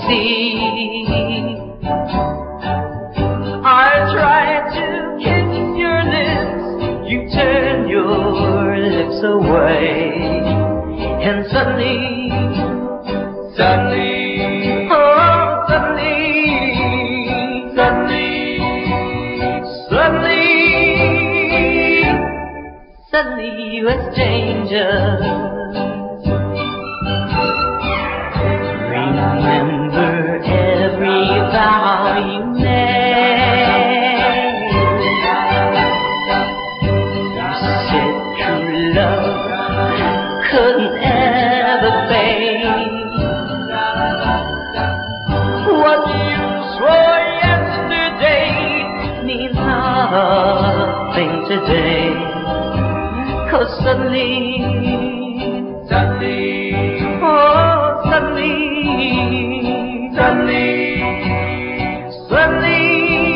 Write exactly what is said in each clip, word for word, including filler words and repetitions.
see. I try to kiss your lips, you turn your lips away, and suddenly, suddenly, oh suddenly, suddenly, suddenly, suddenly we're strangers. Remember every vow you made. You said true love couldn't ever fade. What you swore yesterday means nothing today. 'Cause suddenly, suddenly, oh suddenly, suddenly, suddenly,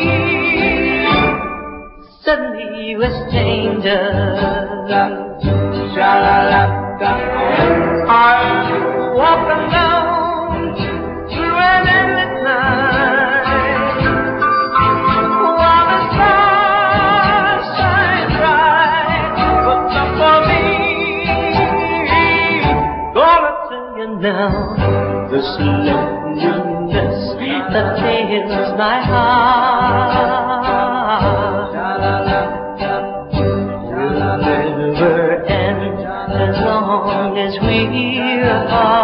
suddenly we're strangers. I walk alone through an endless night, while the stars shine bright, but not for me. Gonna tell you now, this loneliness that fills my heart will never end as long as we're apart.